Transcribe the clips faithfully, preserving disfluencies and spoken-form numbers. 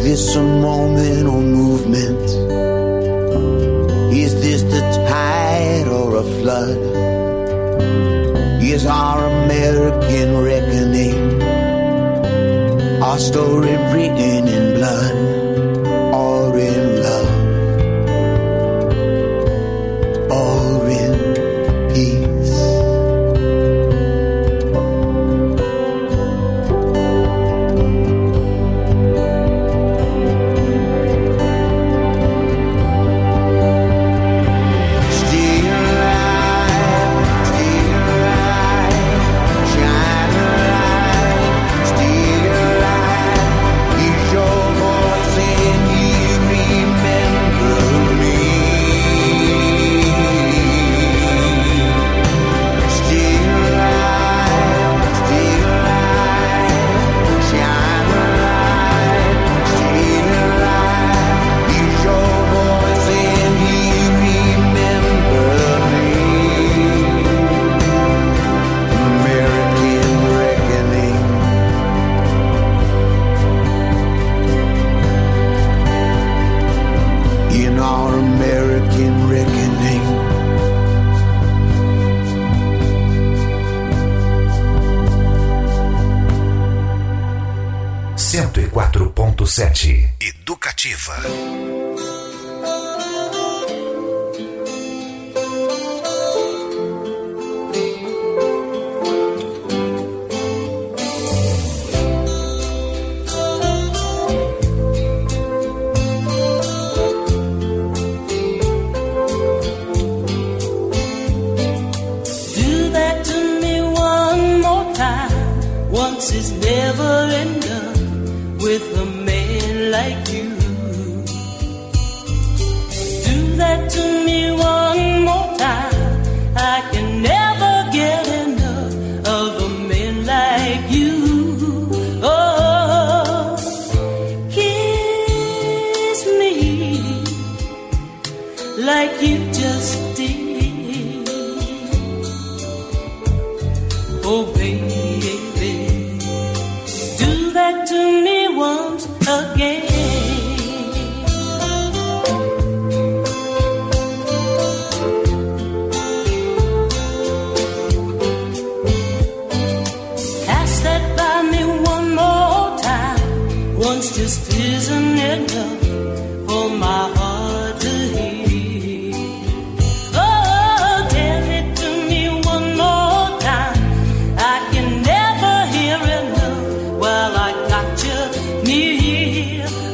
this a moment or movement? Is this the tide or a flood? Is our American reckoning our story written in blood or in love or in peace? cento e quatro ponto sete Educativa. Do that to me one more time. Once is never enough with a man like you. Do that to me one more time. I can never get enough of a man like you. Oh, kiss me like you just did. Oh, baby, do that to me once again. Cast that by me one more time. Once just isn't enough for my heart to hear. Oh, tell it to me one more time. I can never hear enough while I got you near.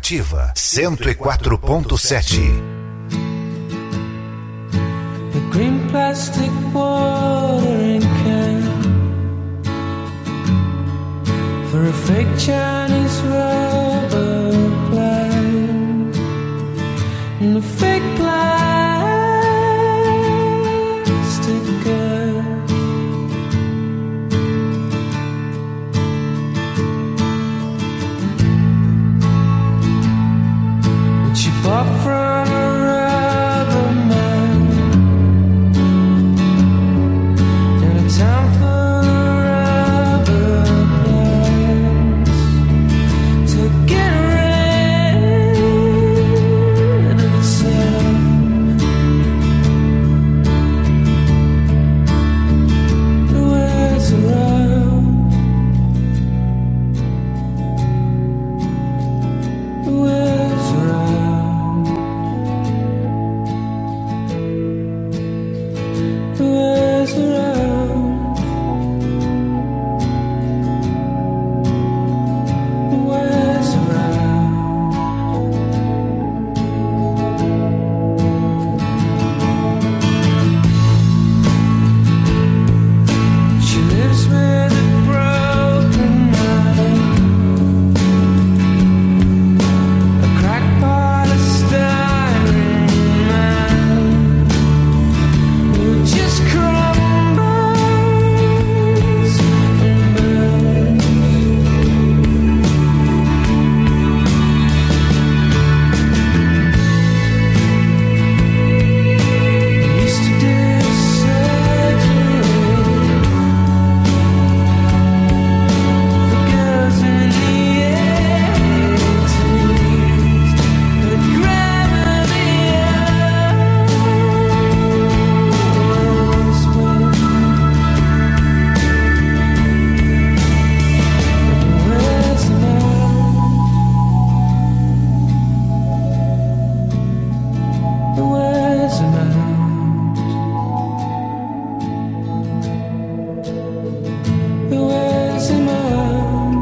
Educativa cento e quatro ponto sete. The green plastic watering can for a fake Chinese rubber plant and a fake plastic girl. But she bought from a rubber man in a town full of rubber plants to get rid of itself. The world's around, the world's around, the world's around, the world's around. She lives with a broken mind, a crackpot of styrene man who just crumbles and burns. Used to do surgery for girls in the eighties, but gravity always wins. Where's the The world's around, the world's around,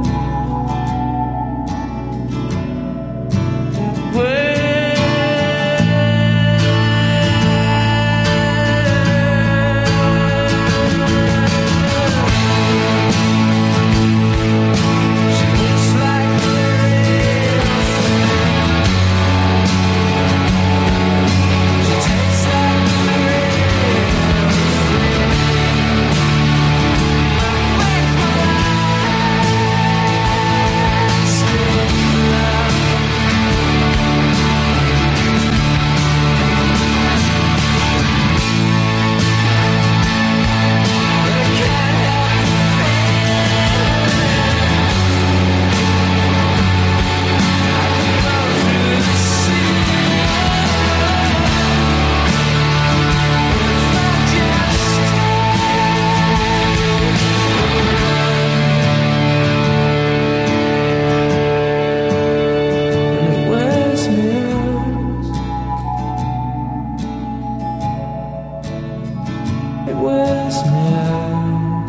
she looks like a she tastes like a it wears me out. It wears me out.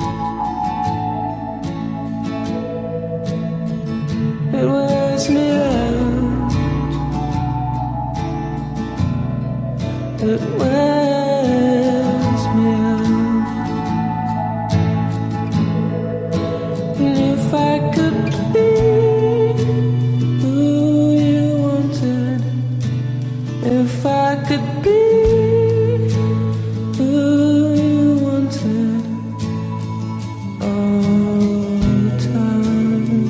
It wears me out. It wears me out. And if I could be who you wanted, if I could be who you wanted all the time,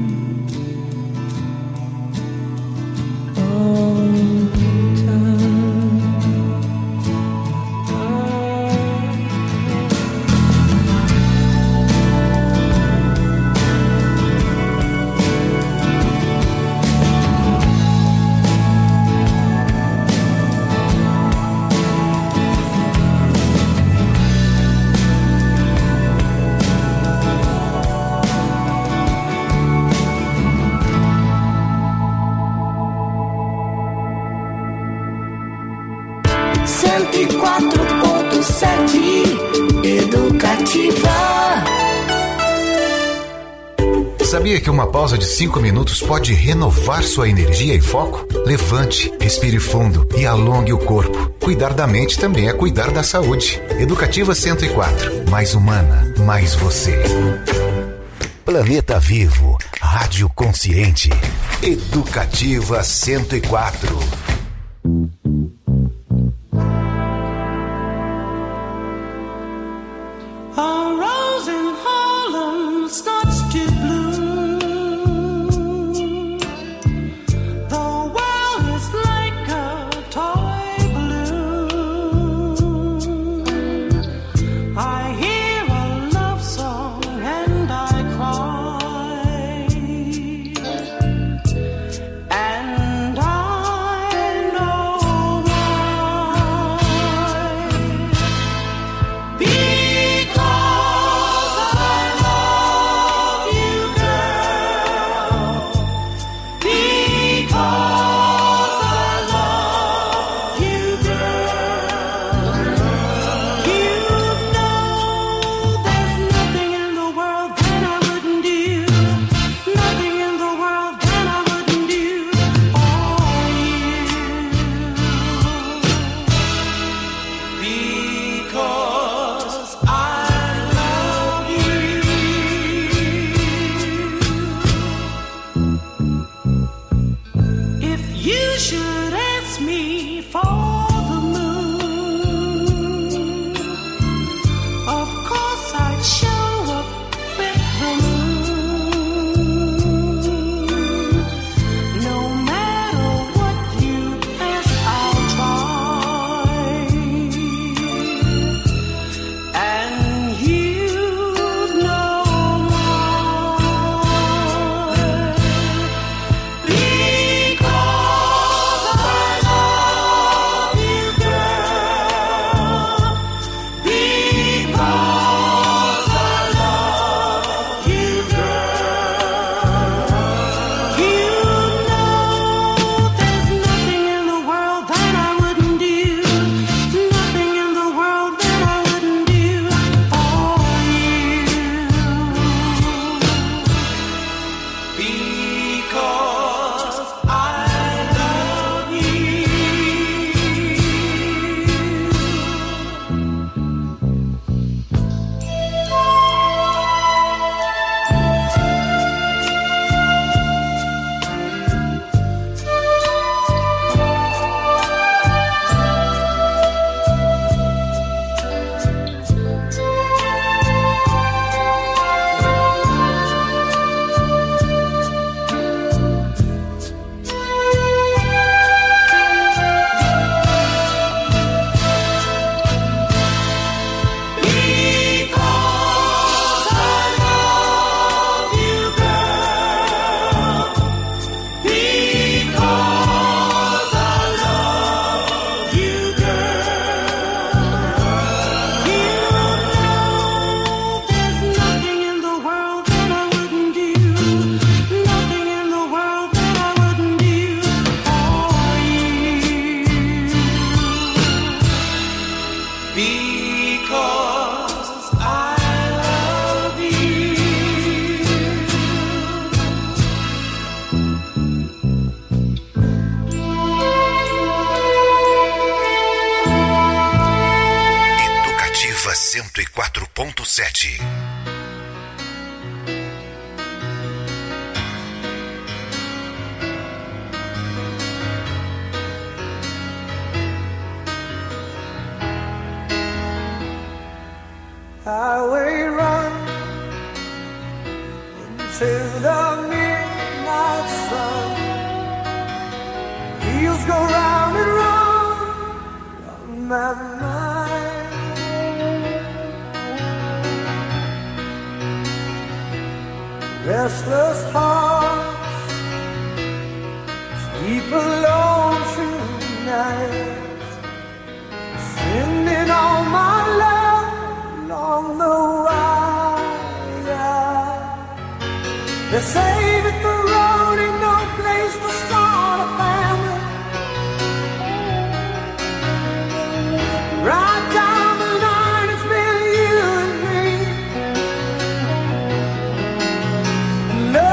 all the time. cento e quatro ponto sete Educativa. Sabia que uma pausa de cinco minutos pode renovar sua energia e foco? Levante, respire fundo e alongue o corpo. Cuidar da mente também é cuidar da saúde. Educativa cento e quatro. Mais humana, mais você. Planeta Vivo. Rádio Consciente. Educativa cento e quatro. A rose in Harlem starts to bloom. The world is like a toy balloon. I hear a love song and I cry. And I know why. cento e quatro ponto sete. Highway run into the midnight sun. Wheels go round and round on my mind. Restless hearts sleep alone tonight, sending all my love along the wire. They say that the road ain't no place to start a family. Right down the line, it's been you and me. And love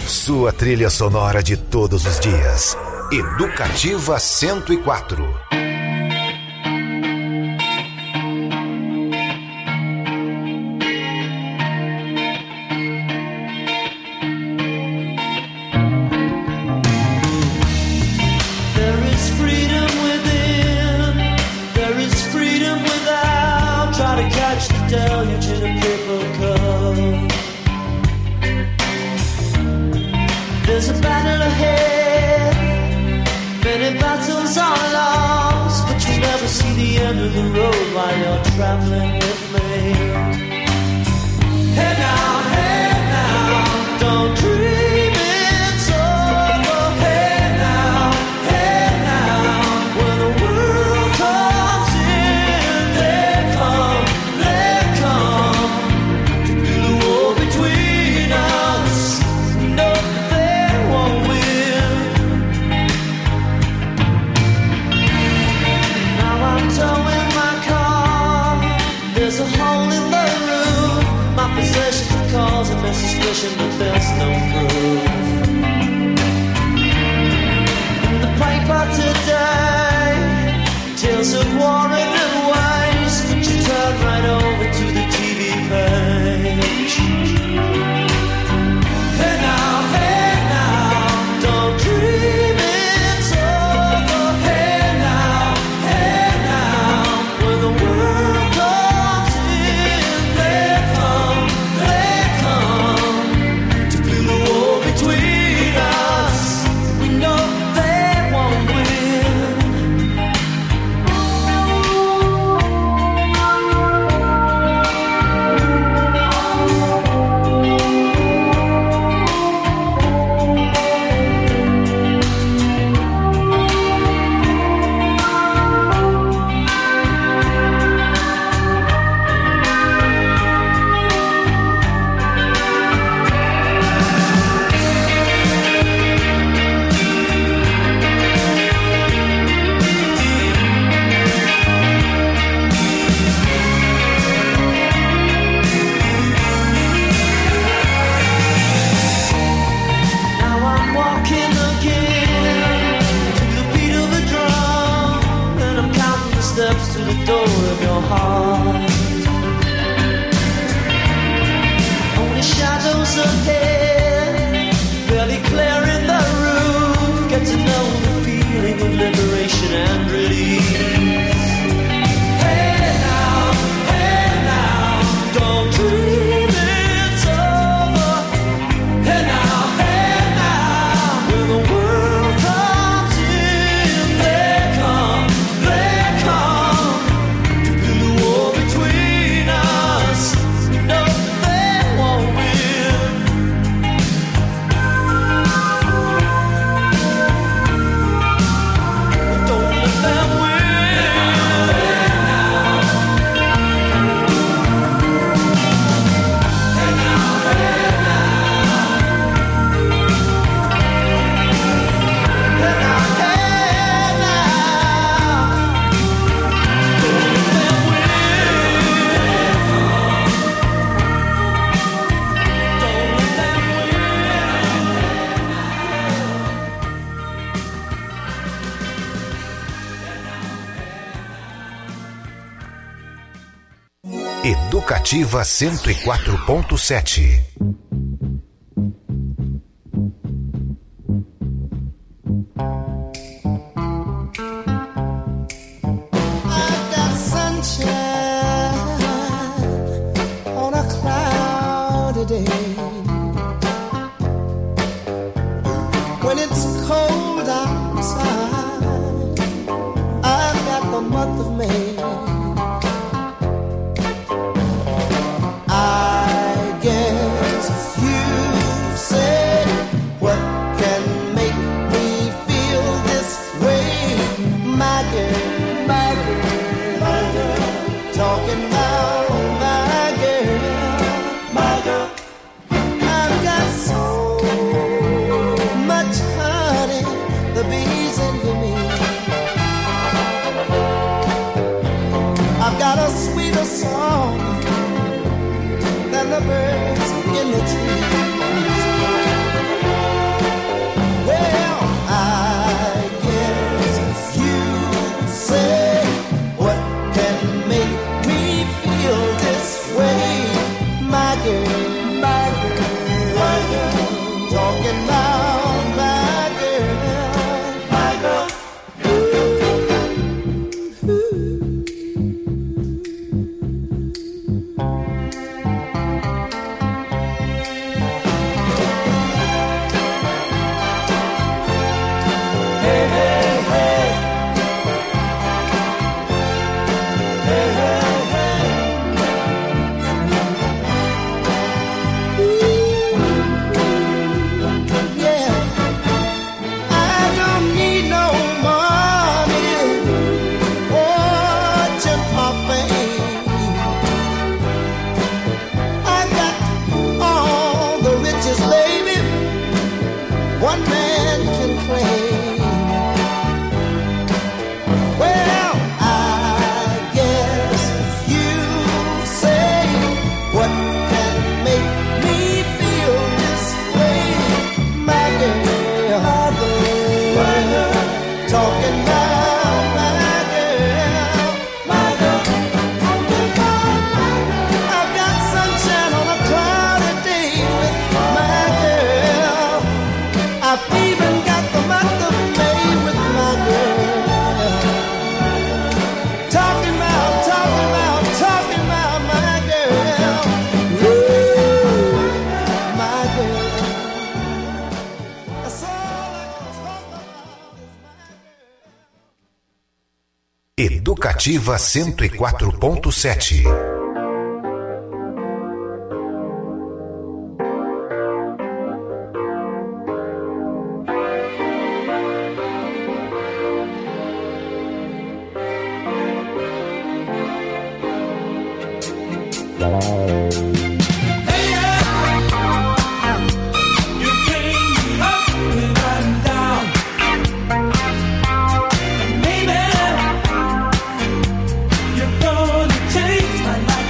Sua trilha sonora de todos os dias. Educativa cento e quatro. Educativa cento e quatro ponto sete. man can claim. Well, I guess if you say what can make me feel this way, my girl, my girl, my girl. Talking about my girl, my girl, talking about my girl. I've got sunshine on a cloudy day with my girl. I've even got the month of May with my girl. Talking about, talking about, talking about my girl. Ooh, my girl. That's all I can talk about is my girl. Educativa cento e quatro ponto sete. You're gonna change my life.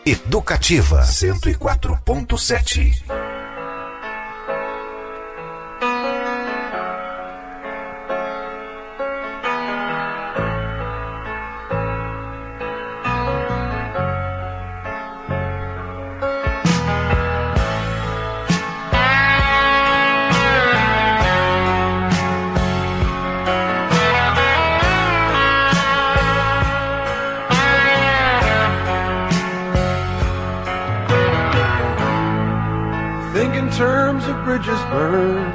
Educativa cento e quatro ponto sete. Bridges burn.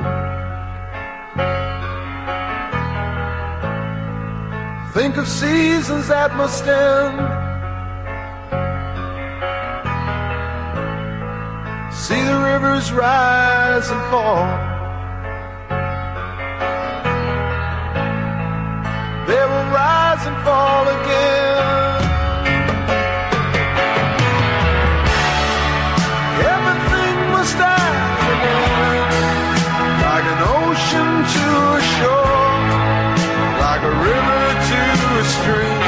Think of seasons that must end. See the rivers rise and fall. They will rise and fall again. Everything must die. Like an ocean to a shore, like a river to a stream,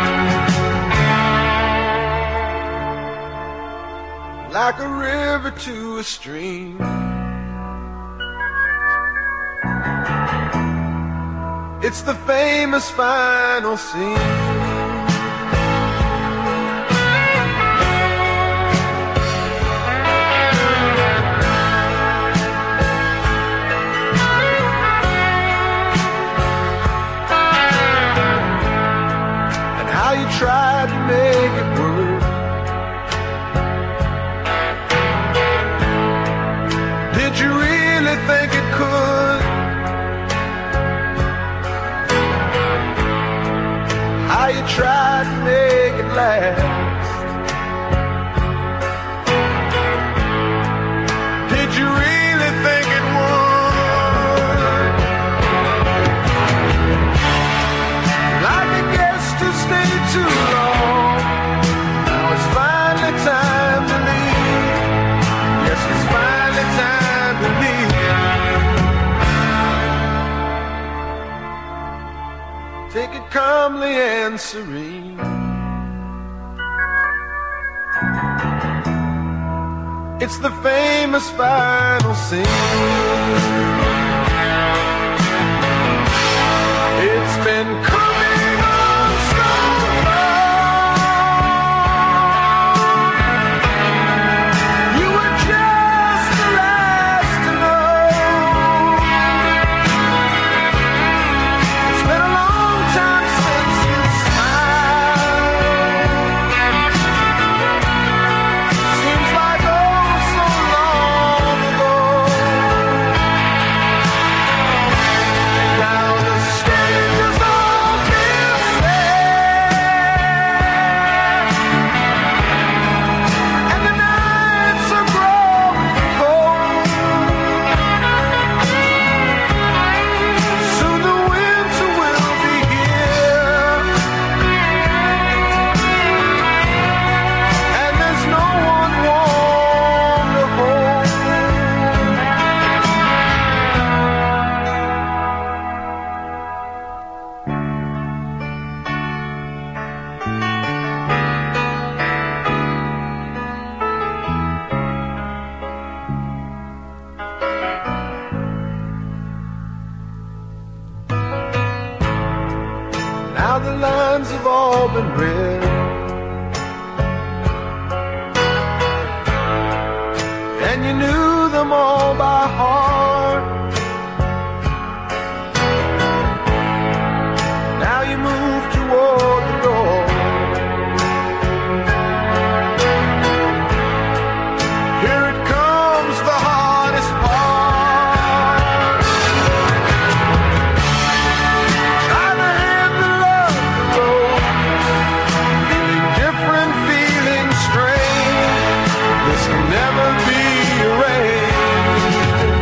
like a river to a stream. It's the famous final scene. Tried to make it work. Did you really think it could? How you tried to make it last? Did you really think it would? Like a guest who stayed too long. Now it's finally time to leave. Yes, it's finally time to leave. Take it calmly and serene. It's the famous final scene. It's been coming on so long. You were just the last to know. It's been a long time since you smiled. Seems like oh so long ago. Now the stage is all been set, and the nights are growing cold. Soon the winter will be here, and there's no one warm to hold. Now the lines have all been read, and you knew them all by heart. Now you move toward the door. Here it comes, the hardest part. Try to hand the love the road. Feeling different, feeling strange. This can never be arranged.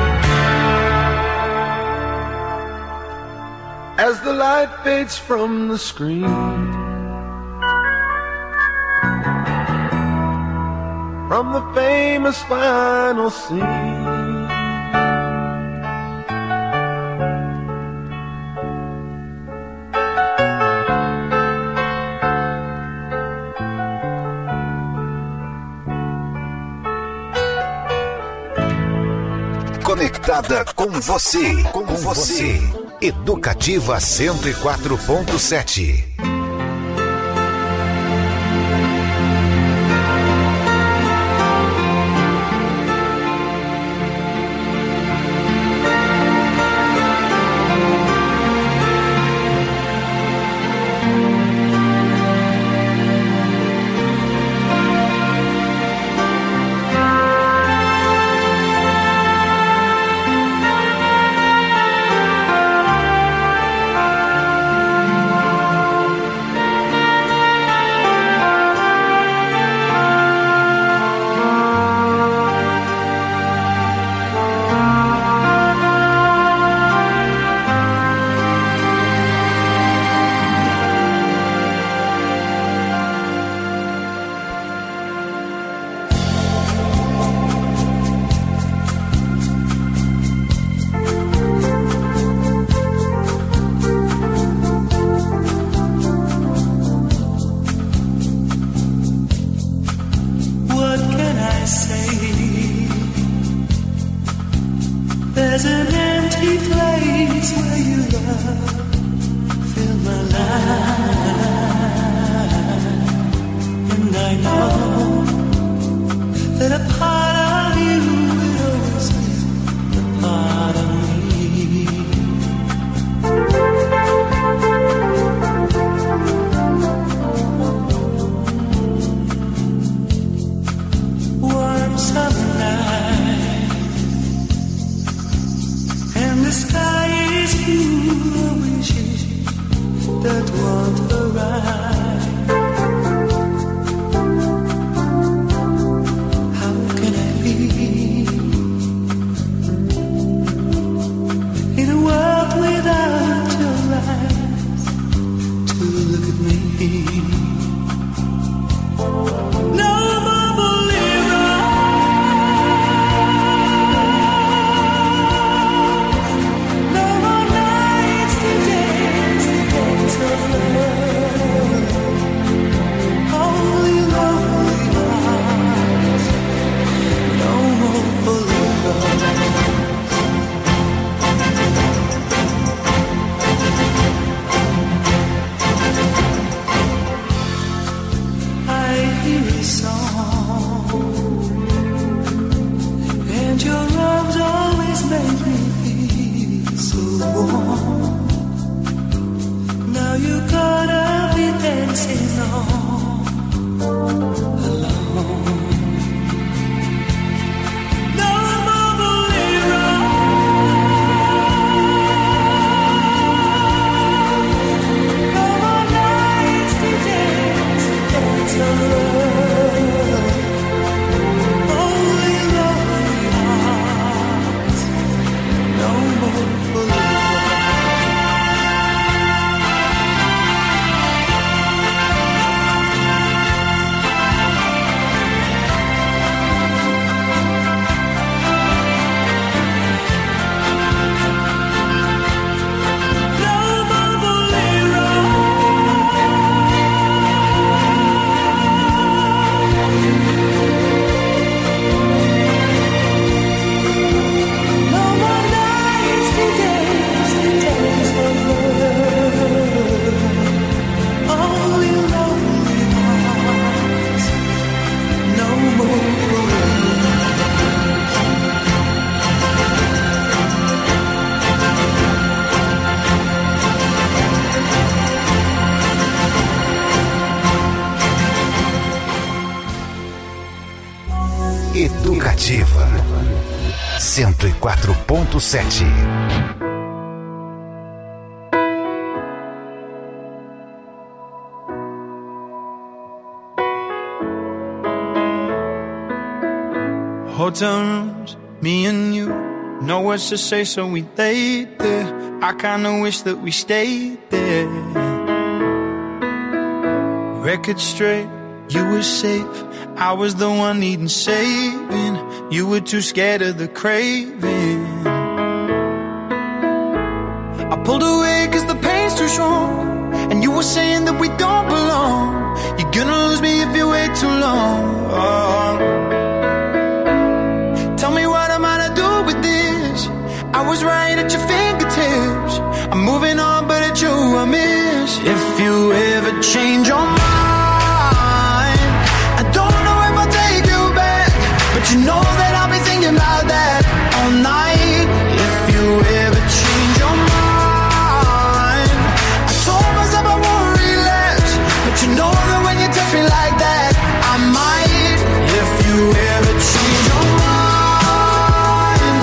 As the light fades from the screen, from the famous final scene. Conectada com você, com, com você. Educativa cento e quatro ponto sete. Educativa cento e quatro ponto sete. Hotel rooms, me and you, no words to say, so we laid there. I kinda wish that we stayed there. Record straight, you were safe, I was the one needing saving. You were too scared of the craving. I pulled away cause the pain's too strong, and you were saying that we don't belong. You're gonna lose me if you wait too long. Oh. Tell me what am I to do with this? If you ever change your mind, I don't know if I'll take you back, but you know that I'll be thinking about that all night. If you ever change your mind, I told myself I won't relapse, but you know that when you touch me like that, I might. If you ever change your mind,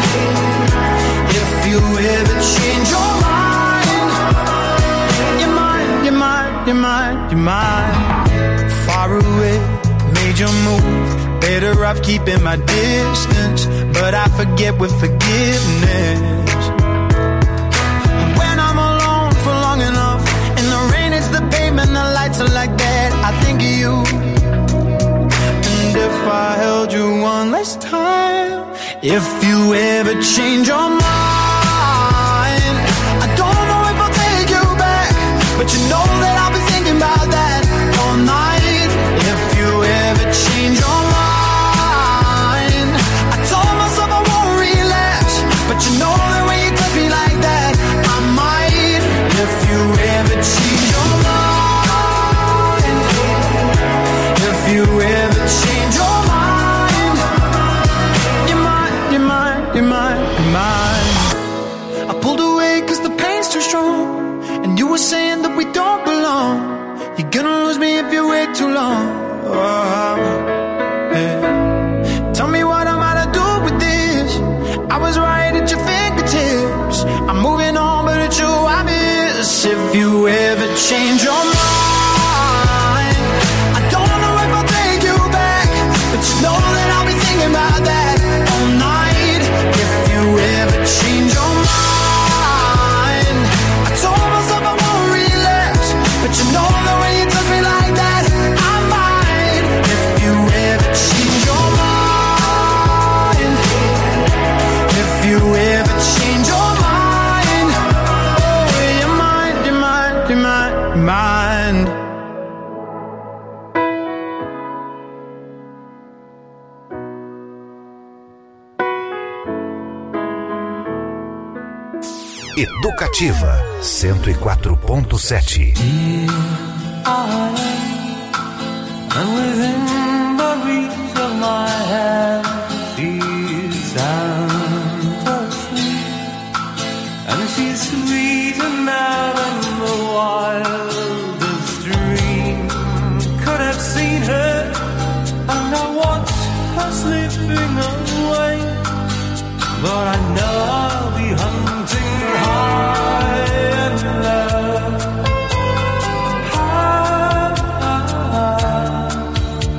if you ever change your mind, you might, you might, you might, you might. Far away, made your move, better off keeping my distance, but I forget with forgiveness. And when I'm alone for long enough, and the rain hits the pavement, the lights are like that, I think of you. And if I held you one last time, if you ever change your mind, I don't know if I'll take you back, but you know that I'll be thinking about that all night. If you ever change your mind, I told myself I won't relapse, but you know that when you touch me like that, I might. If you ever change your mind, if you ever change your mind, you might, you might, you might, you might. I pulled away cause the pain's too strong, and you were saying that we don't belong. You're gonna lose me if you wait too long. Oh, yeah. Tell me what am I to do with this? I was right at your fingertips. I'm moving on, but it's you I miss. If you ever change your mind, I don't know if I'll take you back, but you know that I'll be thinking about that all night. If you ever change your mind, I told myself I won't relapse, but you know that when you touch me like that, I might. If you ever change your mind, if you ever change your mind, oh, you might, you might, you might, you might. Educativa cento e quatro ponto sete. And within the reach of my hand, she's sound asleep, and she's sweeter now than the wildest dream could have seen her. And I watch her slipping away, but I know I'll be hunting high and low.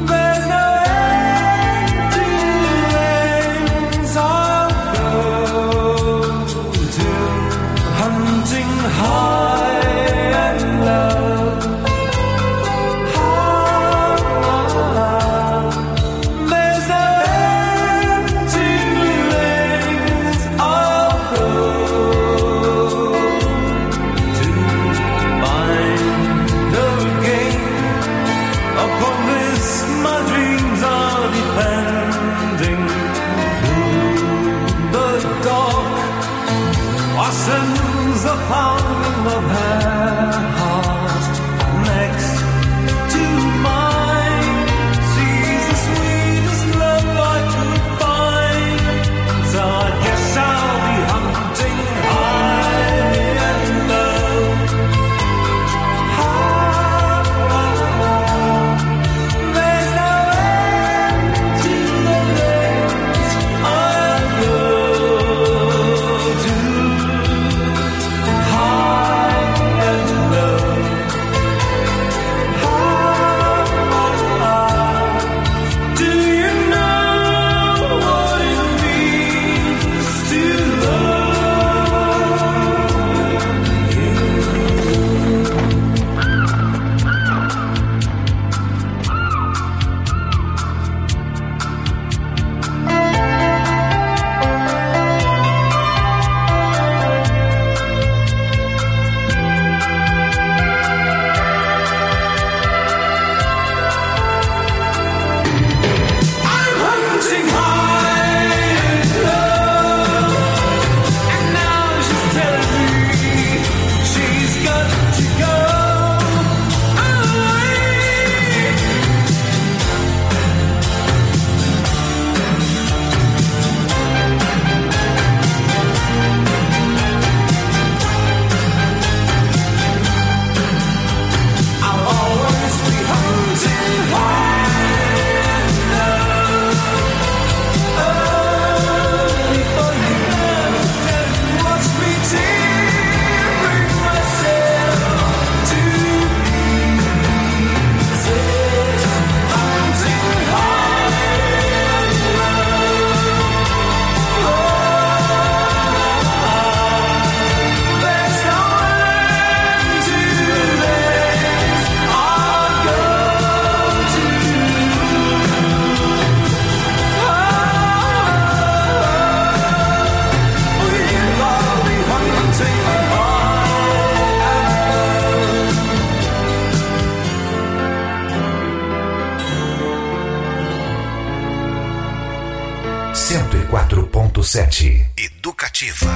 quatro ponto sete. Educativa.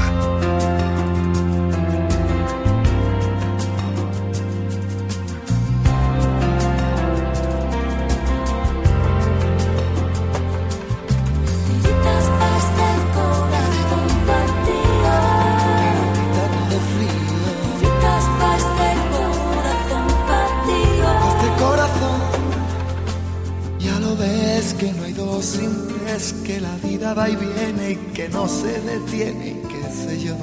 Que no hay dos sin tres, que la vida va y viene y que no se detiene y qué sé yo.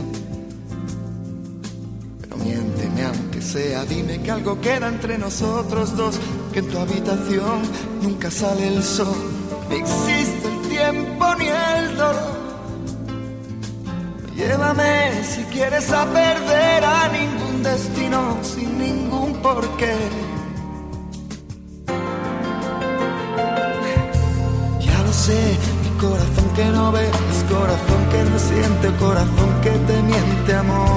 Pero miénteme aunque sea, dime que algo queda entre nosotros dos, que en tu habitación nunca sale el sol, ni existe el tiempo ni el dolor. Llévame si quieres a perder a ningún destino sin ningún porqué. Sé, mi corazón que no ve, es corazón que no siente, corazón que te miente, amor.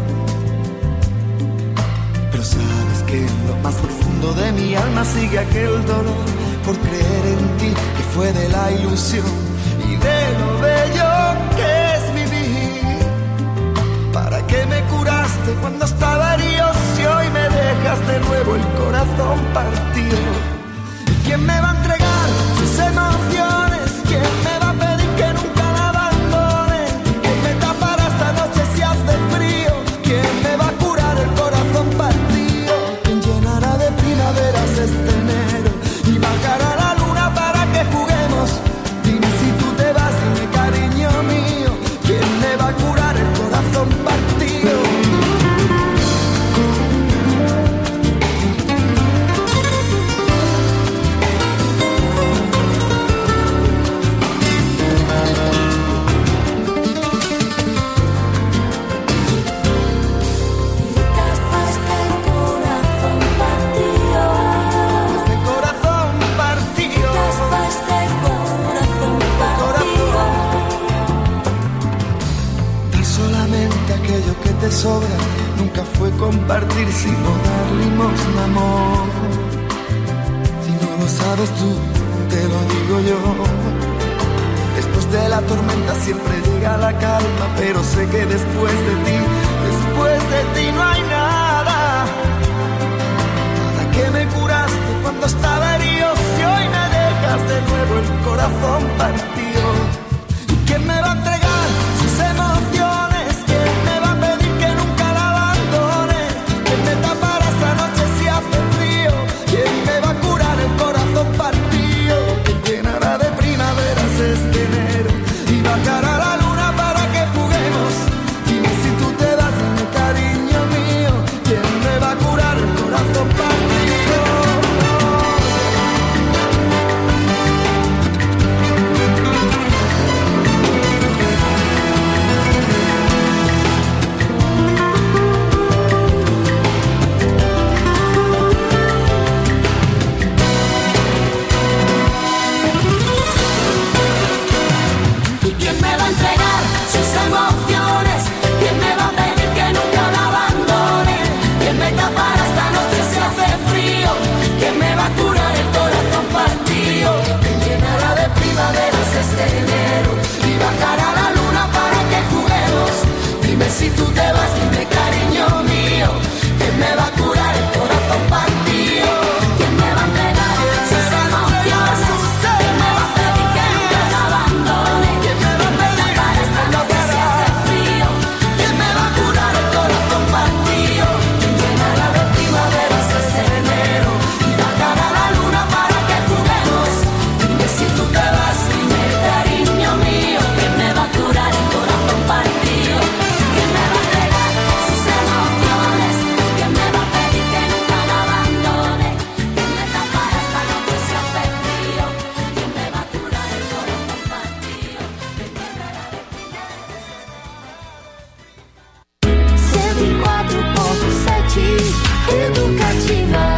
Pero sabes que en lo más profundo de mi alma sigue aquel dolor por creer en ti, que fue de la ilusión y de lo bello que es vivir. ¿Para qué me curaste cuando estaba herido si hoy me dejas de nuevo el corazón partido? ¿Y quién me va a entregar sus emociones? ¿Quién me va a pedir que nunca la abandone? ¿Quién me tapará esta noche si hace frío? ¿Quién me va a curar el corazón partido? ¿Quién llenará de primaveras este enero y bajará la luna para que juguemos? Dime si tú te vas, dime cariño mío, ¿quién me va a curar el corazón partido? Te sobra, nunca fue compartir sino dar limosna, amor. Si no lo sabes tú, te lo digo yo. Después de la tormenta siempre llega la calma, pero sé que después de ti, después de ti no hay nada. ¿Para qué me curaste cuando estaba herido si hoy me dejas de nuevo el corazón partido? ¿Y quién me va a entregar sus emociones? Me tapará esta noche si hace frío. ¿Quién me va a curar el corazón partido? ¿Quién llenará de primaveras este enero y bajará la luna para que juguemos? Dime si tú te vas, dime cariño mío, ¿quién me va a curar el corazón partido? Este enero y bajará la luna para que juguemos. Dime si tú te vas, dime cariño mío, ¿quién me va a curar el corazón partido? ¿Quién me va a entregar sus emociones? ¿Quién me va a pedir que nunca la abandone? ¿Quién me va a tapar esta noche si hace frío? ¿Quién me va a curar el corazón partido? ¿Quién llenará de primaveras este enero y bajará la luna para que juguemos? Dime si tú te vas, dime cariño mío, ¿quién me va a curar el corazón partido? ¿Quién me va a entregar sus emociones? ¿Quién me va a pedir que nunca la abandone? ¿Quién me tapará esta noche si hace frío? ¿Quién me va a curar el corazón partido? ¿Quién llenará de cento e quatro ponto sete Educativa.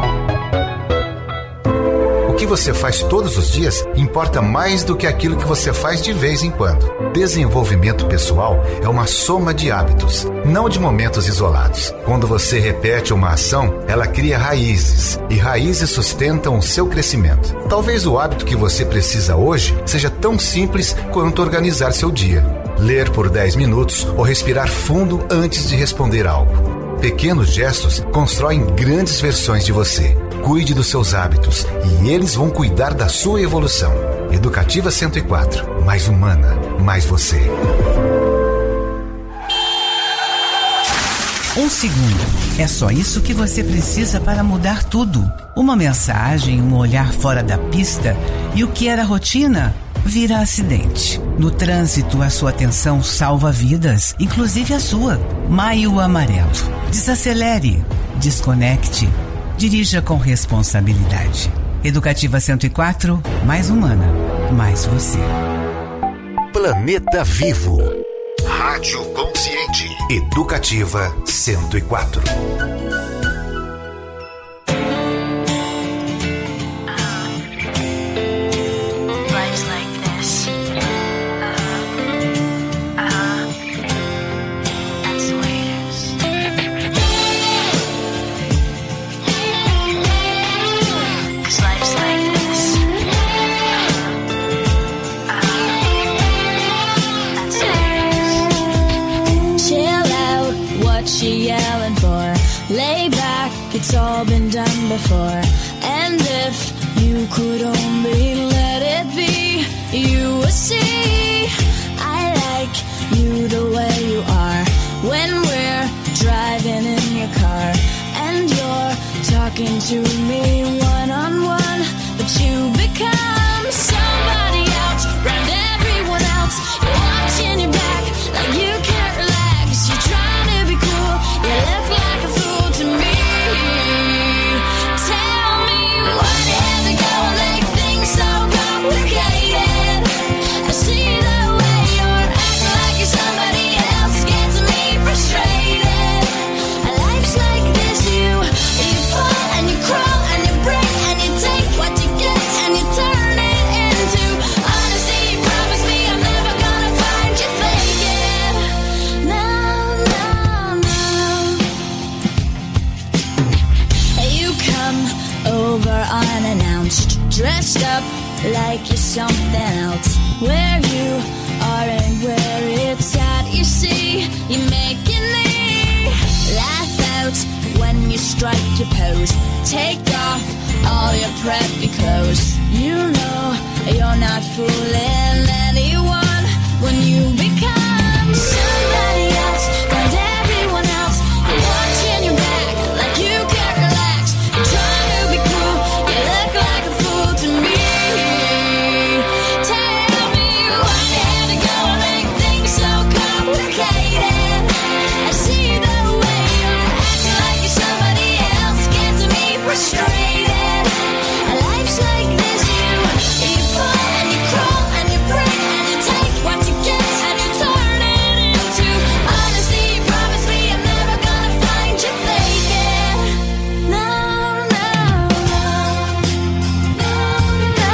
O que você faz todos os dias importa mais do que aquilo que você faz de vez em quando. Desenvolvimento pessoal é uma soma de hábitos. não de momentos isolados. Quando você repete uma ação, ela cria raízes, e raízes sustentam o seu crescimento. Talvez o hábito que você precisa hoje seja tão simples quanto organizar seu dia. Ler por dez minutos ou respirar fundo antes de responder algo. Pequenos gestos constroem grandes versões de você. Cuide dos seus hábitos e eles vão cuidar da sua evolução. Educativa cento e quatro. Mais humana, mais você. Um segundo. É só isso que você precisa para mudar tudo. Uma mensagem, um olhar fora da pista e o que era rotina vira acidente. No trânsito, a sua atenção salva vidas, inclusive a sua. Maio Amarelo. Desacelere, desconecte, dirija com responsabilidade. Educativa cento e quatro, mais humana, mais você. Planeta Vivo. Rádio Consciente. Educativa cento e quatro. It's all been done before. And if you could only let it be, you would see I like you the way you are. When we're driving in your car and you're talking to me one-on-one, but you become somebody else around everyone else. You're watching your back like you can't relax. You're trying to be cool, you look like a fool to me. Dressed up like you're something else. Where you are and where it's at, you see, you're making me laugh out when you strike your pose. Take off all your preppy clothes. You know you're not fooling anyone when you become somebody else and everyone else. You're watching your back like you can't relax. You're trying to be cool, you look like a fool to me. Tell me why you had to go and make things so complicated. I see the way you're acting like you're somebody else, getting me frustrated. Life's like this, you, you fall and you crawl and you pray and you take what you get and you turn it into honesty. Promise me I'm never gonna find you faking. No, no, no, no, no,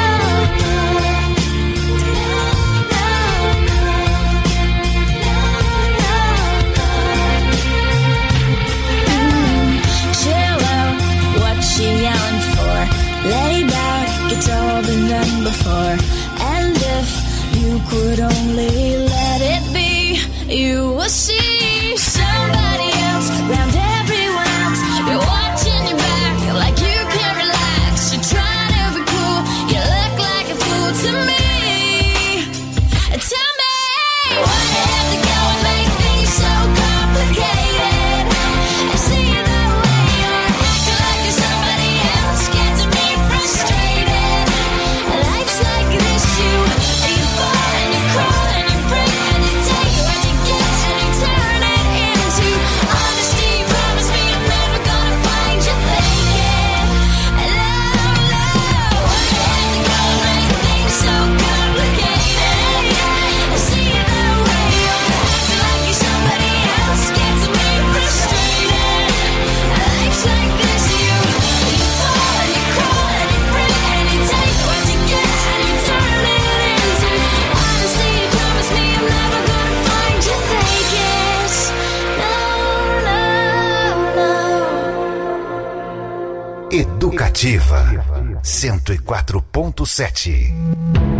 chill out, what you yelling for? Lay back, it's all been done before. And if you could only let it be, you will see somebody else around everyone else. You're watching your back like you can't relax. You're trying to be cool, you look like a fool to me. Tell me why you have to go and make things so complicated. I see the way you're acting like you're somebody else, getting me frustrated. Life's like this, you, you fall and you crawl and you pray. Educativa cento e quatro ponto sete.